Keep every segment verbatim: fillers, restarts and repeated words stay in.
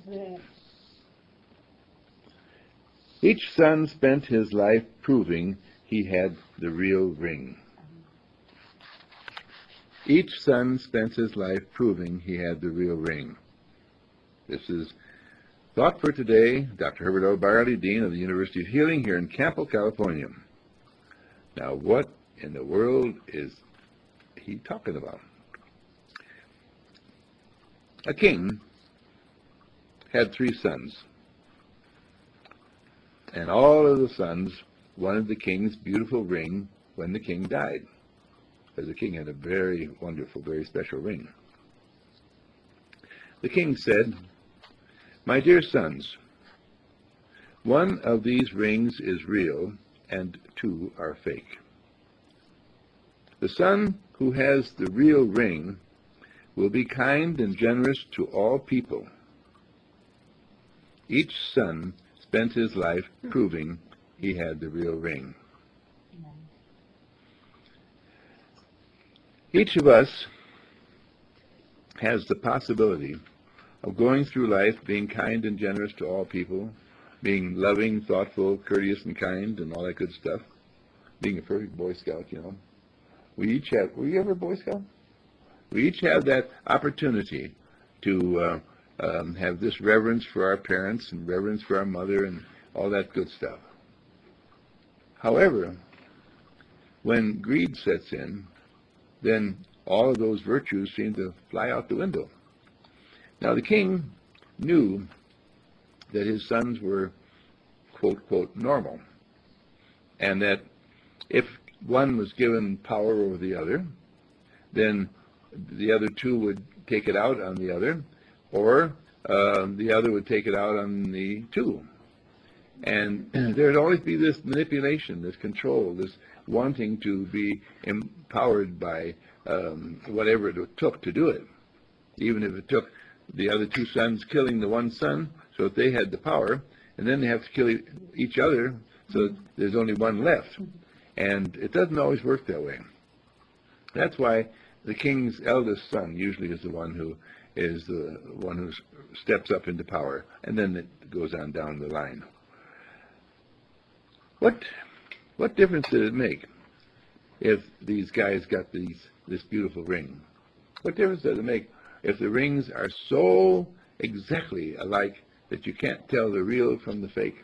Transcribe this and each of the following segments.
Each son spent his life proving he had the real ring. Each son spent his life proving he had the real ring. This is Thought for Today. Doctor Herbert O. Barley, Dean of the University of Healing here in Campo, California. Now, what in the world is he talking about? A king had three sons, and all of the sons wanted the king's beautiful ring when the king died, because the king had a very wonderful, very special ring. The king said, "My dear sons, one of these rings is real and two are fake. The son who has the real ring will be kind and generous to all people." Each son spent his life proving he had the real ring. Each of us has the possibility of going through life being kind and generous to all people, being loving, thoughtful, courteous, and kind, and all that good stuff, being a perfect Boy Scout, you know. We each have, were you ever a Boy Scout? We each have that opportunity to uh, um, have this reverence for our parents and reverence for our mother and all that good stuff. However, when greed sets in, then all of those virtues seem to fly out the window. Now, the king knew that his sons were, quote, quote, normal, and that if one was given power over the other, then the other two would take it out on the other, or uh, the other would take it out on the two. And there would always be this manipulation, this control, this wanting to be empowered by um, whatever it took to do it. Even if it took the other two sons killing the one son so that they had the power, and then they have to kill each other so that there's only one left. And it doesn't always work that way. That's why the king's eldest son usually is the one who is the one who steps up into power, and then it goes on down the line. What what difference did it make if these guys got these this beautiful ring? What difference does it make if the rings are so exactly alike that you can't tell the real from the fake?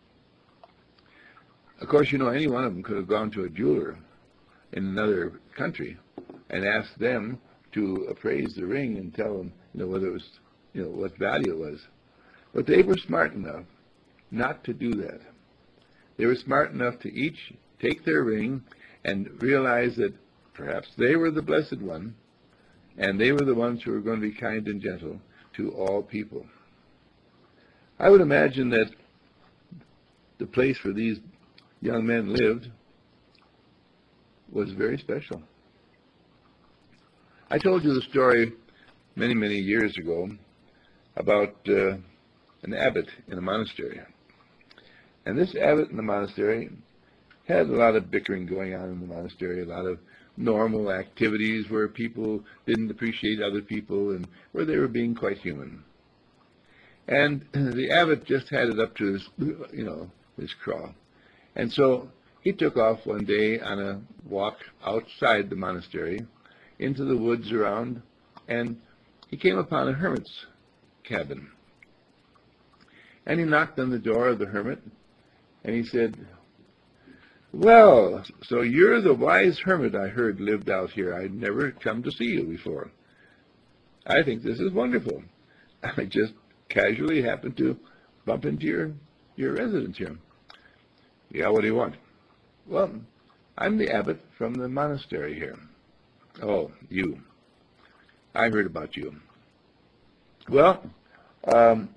Of course, you know, any one of them could have gone to a jeweler in another country and asked them to appraise the ring and tell them, you know, whether it was, you know, what value it was. But they were smart enough not to do that. They were smart enough to each take their ring and realize that perhaps they were the blessed one, and they were the ones who were going to be kind and gentle to all people. I would imagine that the place where these young men lived was very special. I told you the story many, many years ago about uh, an abbot in a monastery. And this abbot in the monastery had a lot of bickering going on in the monastery, a lot of normal activities where people didn't appreciate other people and where they were being quite human. And the abbot just had it up to his, you know, his craw. And so he took off one day on a walk outside the monastery into the woods around, and he came upon a hermit's cabin. And he knocked on the door of the hermit, and he said, "Well, so you're the wise hermit I heard lived out here. I'd never come to see you before. I think this is wonderful. I just casually happened to bump into your, your residence here." "Yeah, what do you want?" "Well, I'm the abbot from the monastery here." "Oh, you. I heard about you. Well, um,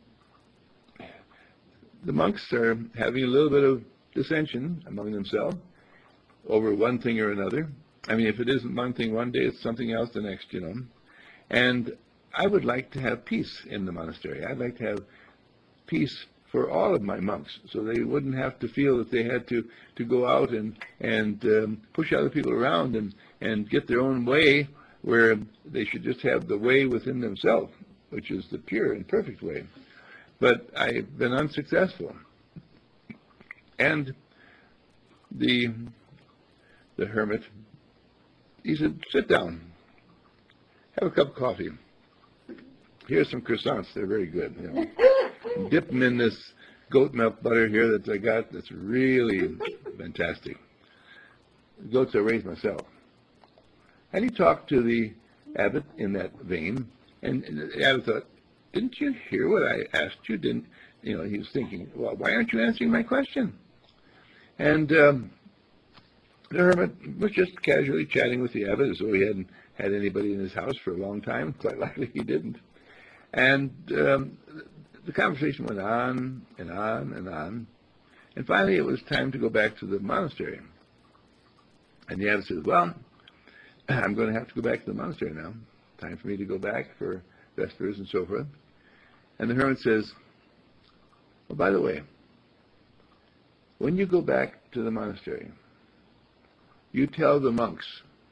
the monks are having a little bit of dissension among themselves over one thing or another. I mean, if it isn't one thing one day, it's something else the next, you know. And I would like to have peace in the monastery. I'd like to have peace for all of my monks, so they wouldn't have to feel that they had to, to go out and, and um, push other people around and, and get their own way, where they should just have the way within themselves, which is the pure and perfect way. but I've been unsuccessful. And the the hermit, he said, sit down, have a cup of coffee. Here's some croissants. They're very good. You know. Dip them in this goat milk butter here that I got that's really fantastic. Goats I raised myself. And he talked to the abbot in that vein, and the abbot thought, didn't you hear what I asked you? Didn't you know? He was thinking, well, why aren't you answering my question? And um, the hermit was just casually chatting with the abbot as though he hadn't had anybody in his house for a long time. Quite likely he didn't. And um, the conversation went on and on and on. And finally it was time to go back to the monastery. And the abbot says, well, I'm going to have to go back to the monastery now. Time for me to go back for vespers and so forth. And the hermit says, well, by the way, when you go back to the monastery, you tell the monks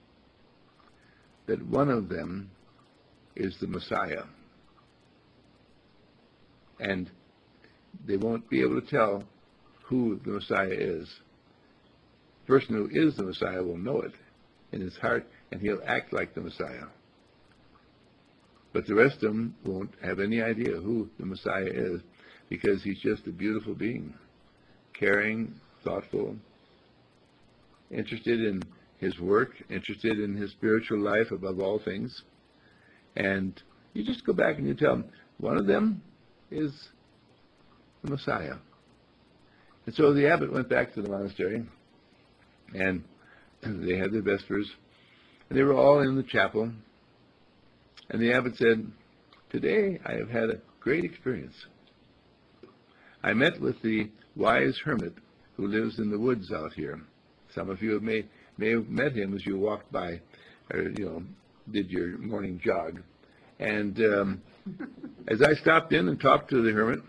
that one of them is the Messiah. And they won't be able to tell who the Messiah is. The person who is the Messiah will know it in his heart, and he'll act like the Messiah. But the rest of them won't have any idea who the Messiah is, because he's just a beautiful being, caring, thoughtful, interested in his work, interested in his spiritual life above all things. And you just go back and you tell them, one of them is the Messiah. And so the abbot went back to the monastery, and they had their vespers, and they were all in the chapel. And the abbot said, today I have had a great experience. I met with the wise hermit who lives in the woods out here. Some of you may, may have met him as you walked by, or, you know, did your morning jog. And um, as I stopped in and talked to the hermit,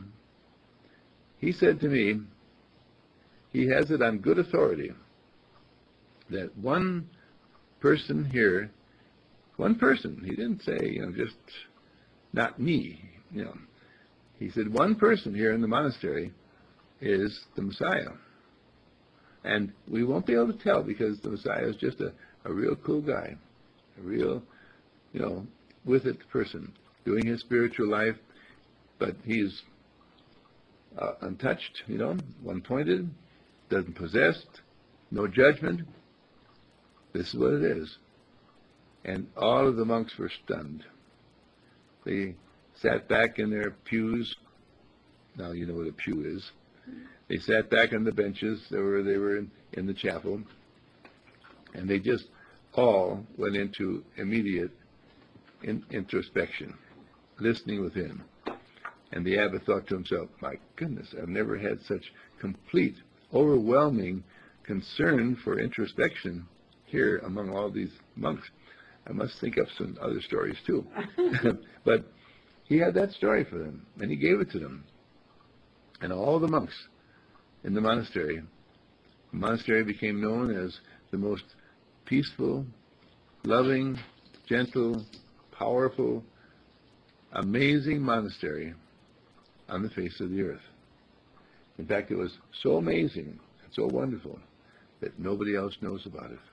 he said to me, he has it on good authority that one person here, one person, he didn't say, you know, just not me, you know. He said one person here in the monastery is the Messiah. And we won't be able to tell because the Messiah is just a, a real cool guy, a real, you know, with it person, doing his spiritual life, but he's uh, untouched, you know, one-pointed, doesn't possess, no judgment. This is what it is. And all of the monks were stunned. They sat back in their pews. Now you know what a pew is. They sat back on the benches. They were, they were in, in the chapel. And they just all went into immediate in, introspection, listening within. And the abbot thought to himself, my goodness, I've never had such complete, overwhelming concern for introspection here among all these monks. I must think of some other stories too. But he had that story for them, and he gave it to them. And all the monks in the monastery, the monastery became known as the most peaceful, loving, gentle, powerful, amazing monastery on the face of the earth. In fact, it was so amazing and so wonderful that nobody else knows about it.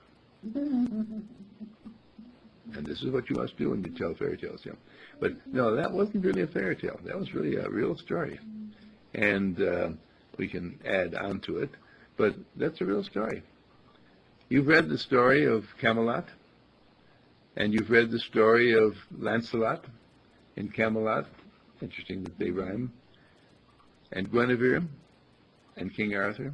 And this is what you must do when you tell fairy tales. Yeah. But no, that wasn't really a fairy tale. That was really a real story. And uh, we can add on to it, but that's a real story. You've read the story of Camelot, and you've read the story of Lancelot in Camelot. Interesting that they rhyme. And Guinevere, and King Arthur.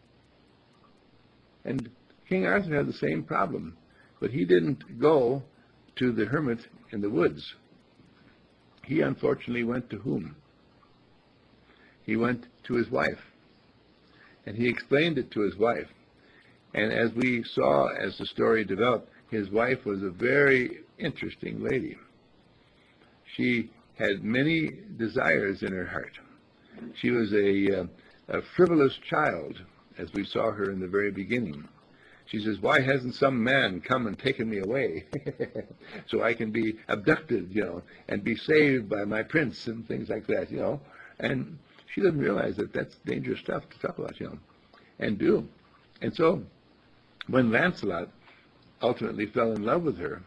And King Arthur had the same problem, but he didn't go to the hermit in the woods. He unfortunately went to whom? He went to his wife, and he explained it to his wife. And as we saw as the story developed, his wife was a very interesting lady. She had many desires in her heart. She was a, uh, a frivolous child, as we saw her in the very beginning. She says, why hasn't some man come and taken me away so I can be abducted, you know, and be saved by my prince and things like that, you know. And she doesn't realize that that's dangerous stuff to talk about, you know, and do. And so when Lancelot ultimately fell in love with her,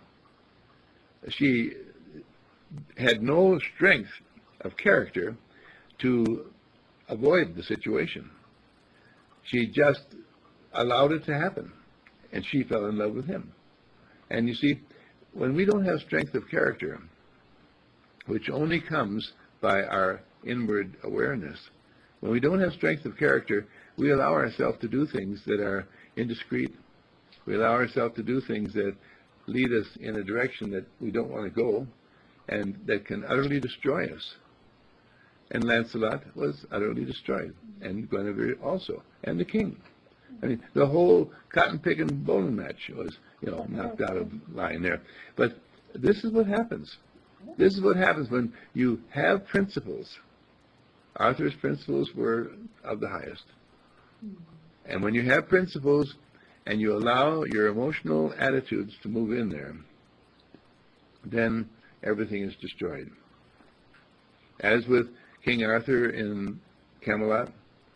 she had no strength of character to avoid the situation. She just allowed it to happen, and she fell in love with him. And you see, when we don't have strength of character, which only comes by our inward awareness, when we don't have strength of character, we allow ourselves to do things that are indiscreet. We allow ourselves to do things that lead us in a direction that we don't want to go, and that can utterly destroy us. And Lancelot was utterly destroyed, and Guinevere also, and the king. I mean, the whole cotton-picking bowling match was, you know, knocked out of line there. But this is what happens. This is what happens when you have principles. Arthur's principles were of the highest. And when you have principles and you allow your emotional attitudes to move in there, then everything is destroyed. As with King Arthur in Camelot,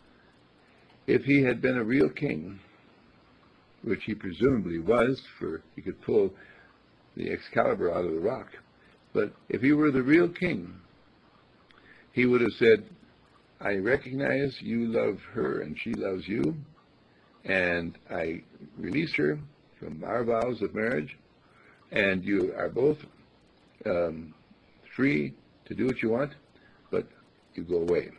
if he had been a real king, which he presumably was, for he could pull the Excalibur out of the rock, but if he were the real king, he would have said, I recognize you love her and she loves you, and I release her from our vows of marriage, and you are both um, free to do what you want, but you go away.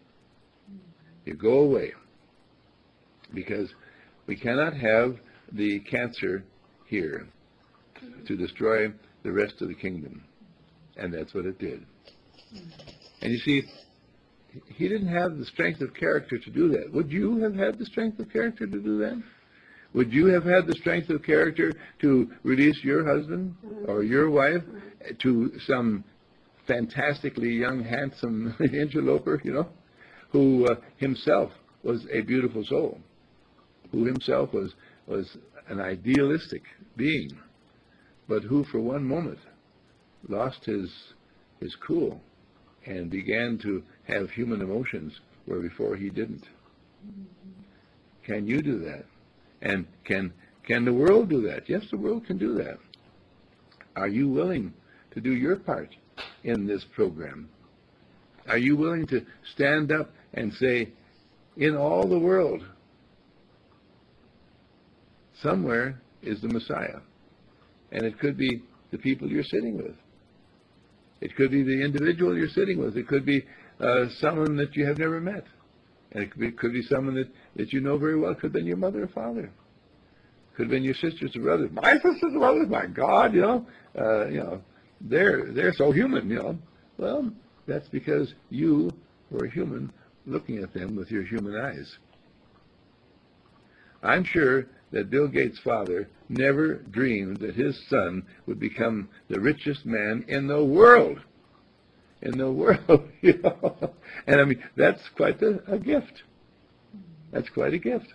You go away. Because we cannot have the cancer here to destroy the rest of the kingdom. And that's what it did. And you see, he didn't have the strength of character to do that. Would you have had the strength of character to do that? Would you have had the strength of character to release your husband or your wife to some fantastically young, handsome interloper, you know, who uh, himself was a beautiful soul, who himself was, was an idealistic being, but who for one moment lost his, his cool and began to have human emotions where before he didn't? Can you do that? And can, can the world do that? Yes, the world can do that. Are you willing to do your part in this program? Are you willing to stand up and say, in all the world, somewhere is the Messiah? And it could be the people you're sitting with. It could be the individual you're sitting with. It could be uh, someone that you have never met. And it could be, could be someone that, that you know very well. It could have been your mother or father. It could have been your sisters or brothers. My sisters and brothers, my God, you know, uh, you know, they're they're so human, you know. Well, that's because you were a human looking at them with your human eyes. I'm sure that Bill Gates' father never dreamed that his son would become the richest man in the world. In the world, you know. And I mean, that's quite a, a gift. That's quite a gift.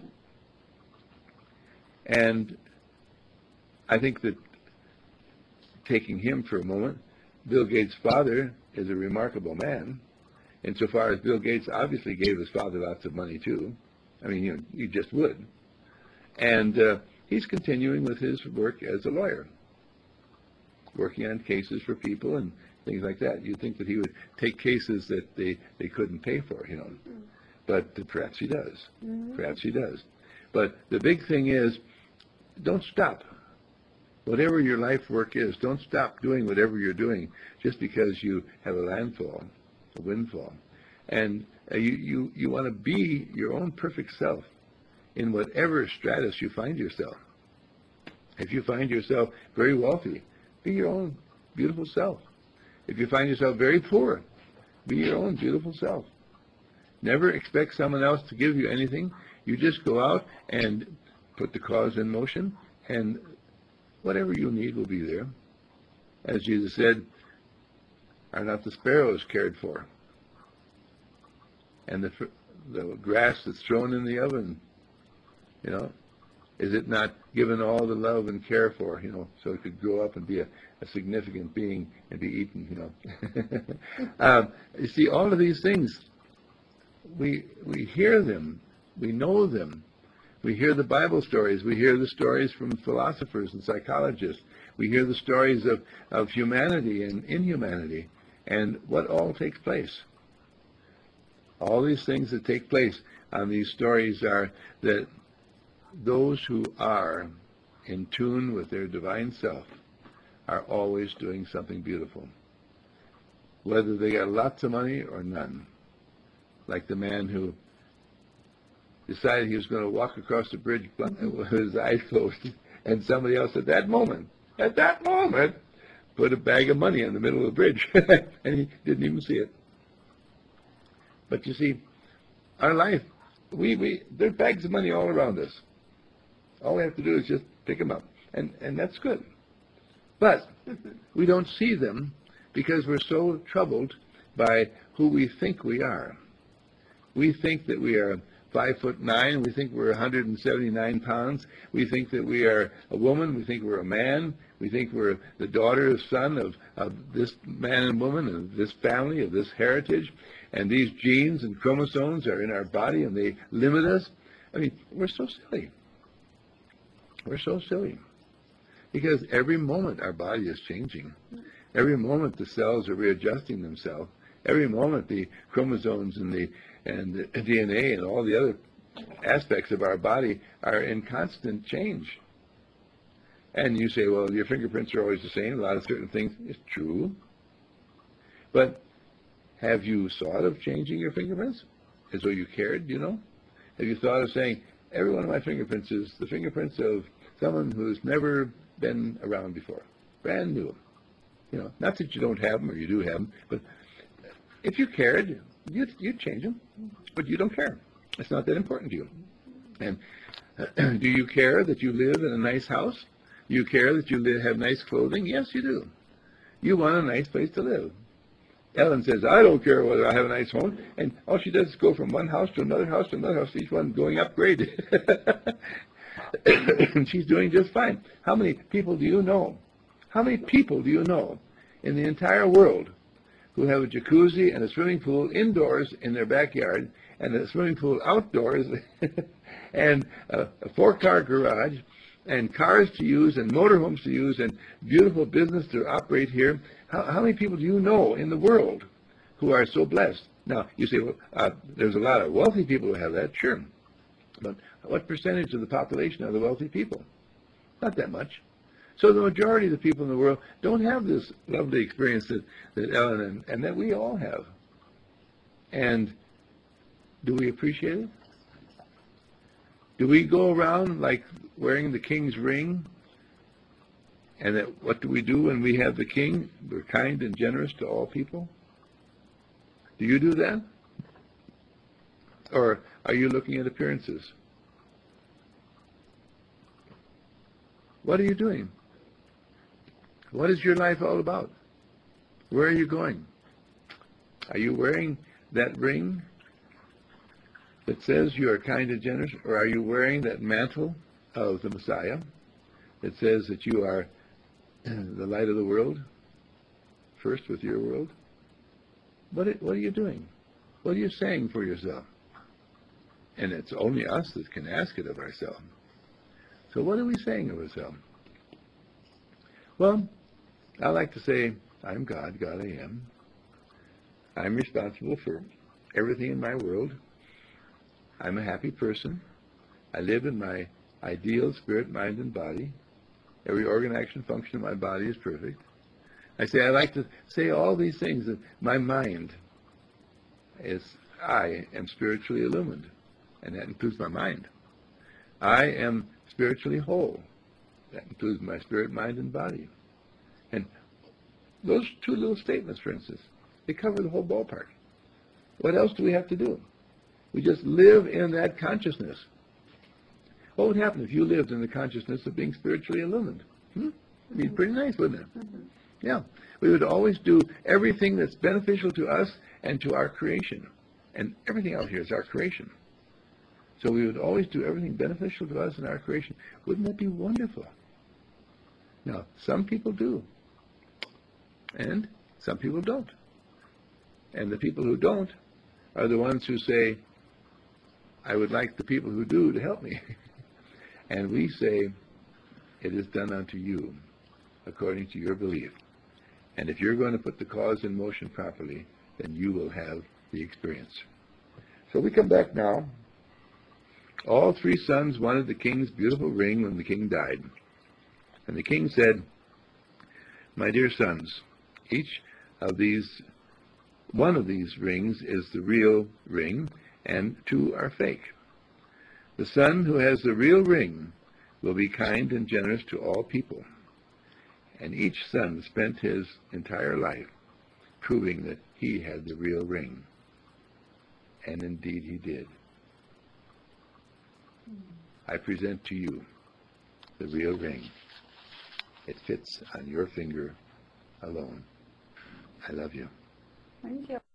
And I think that, taking him for a moment, Bill Gates' father is a remarkable man, insofar as Bill Gates obviously gave his father lots of money too. I mean, you know, you just would. And uh, he's continuing with his work as a lawyer, working on cases for people and things like that. You'd think that he would take cases that they, they couldn't pay for, you know. But perhaps he does. Mm-hmm. Perhaps he does. But the big thing is, don't stop. Whatever your life work is, don't stop doing whatever you're doing just because you have a landfall, a windfall. And uh, you, you, you want to be your own perfect self in whatever stratus you find yourself. If you find yourself very wealthy, be your own beautiful self. If you find yourself very poor, be your own beautiful self. Never expect someone else to give you anything. You just go out and put the cause in motion, and whatever you need will be there. As Jesus said, are not the sparrows cared for? And the, the grass that's thrown in the oven, you know, is it not given all the love and care for, you know, so it could grow up and be a, a significant being and be eaten, you know? um, you see, all of these things we we hear them, we know them. We hear the Bible stories. We hear the stories from philosophers and psychologists. We hear the stories of, of humanity and inhumanity. And what all takes place? All these things that take place on these stories are that those who are in tune with their divine self are always doing something beautiful, whether they got lots of money or none. Like the man who decided he was going to walk across the bridge with his eyes closed, and somebody else at that moment, at that moment, put a bag of money in the middle of the bridge, and he didn't even see it. But you see, our life, we, we there are bags of money all around us. All we have to do is just pick them up, and, and that's good. But we don't see them because we're so troubled by who we think we are. We think that we are five foot nine. We think we're one hundred seventy-nine pounds. We think that we are a woman. We think we're a man. We think we're the daughter or son of, of this man and woman, of this family, of this heritage. And these genes and chromosomes are in our body, and they limit us. I mean, we're so silly. We're so silly. Because every moment our body is changing. Every moment the cells are readjusting themselves. Every moment the chromosomes and the and the D N A and all the other aspects of our body are in constant change. And you say, well, your fingerprints are always the same. A lot of certain things. It's true. But have you thought of changing your fingerprints? As though you cared, you know? Have you thought of saying, every one of my fingerprints is the fingerprints of someone who's never been around before. Brand new. You know, not that you don't have them or you do have them, but if you cared, you'd, you'd change them. But you don't care. It's not that important to you. And uh, do you care that you live in a nice house? Do you care that you live, have nice clothing? Yes, you do. You want a nice place to live. Ellen says, I don't care whether I have a nice home. And all she does is go from one house to another house to another house, each one going upgraded. And she's doing just fine. How many people do you know? How many people do you know in the entire world who have a jacuzzi and a swimming pool indoors in their backyard and a swimming pool outdoors and a, a four-car garage and cars to use and motorhomes to use and beautiful business to operate here? How, how many people do you know in the world who are so blessed? Now, you say, well, uh, there's a lot of wealthy people who have that, sure. But what percentage of the population are the wealthy people? Not that much. So the majority of the people in the world don't have this lovely experience that, that Ellen and, and that we all have. And do we appreciate it? Do we go around like wearing the king's ring? And that what do we do when we have the king? We're kind and generous to all people. Do you do that? Or are you looking at appearances? What are you doing? What is your life all about? Where are you going? Are you wearing that ring that says you are kind and generous? Or are you wearing that mantle of the Messiah that says that you are the light of the world, first with your world? What are, what are you doing? What are you saying for yourself? And it's only us that can ask it of ourselves. So what are we saying of ourselves? Well, I like to say, I'm God, God I am. I'm responsible for everything in my world. I'm a happy person. I live in my ideal spirit, mind, and body. Every organ, action, function of my body is perfect. I say, I like to say all these things, that my mind is, I am spiritually illumined, and that includes my mind. I am spiritually whole. That includes my spirit, mind, and body. And those two little statements, for instance, they cover the whole ballpark. What else do we have to do? We just live in that consciousness. What would happen if you lived in the consciousness of being spiritually illumined? Hmm? It'd be pretty nice, wouldn't it? Mm-hmm. Yeah. We would always do everything that's beneficial to us and to our creation. And everything out here is our creation. So we would always do everything beneficial to us and our creation. Wouldn't that be wonderful? Now, some people do. And some people don't. And the people who don't are the ones who say, I would like the people who do to help me. And we say, it is done unto you according to your belief. And if you're going to put the cause in motion properly, then you will have the experience. So we come back now. All three sons wanted the king's beautiful ring when the king died. And the king said, my dear sons, each of these, one of these rings is the real ring, and two are fake. The son who has the real ring will be kind and generous to all people. And each son spent his entire life proving that he had the real ring. And indeed he did. I present to you the real ring. It fits on your finger alone. I love you. Thank you.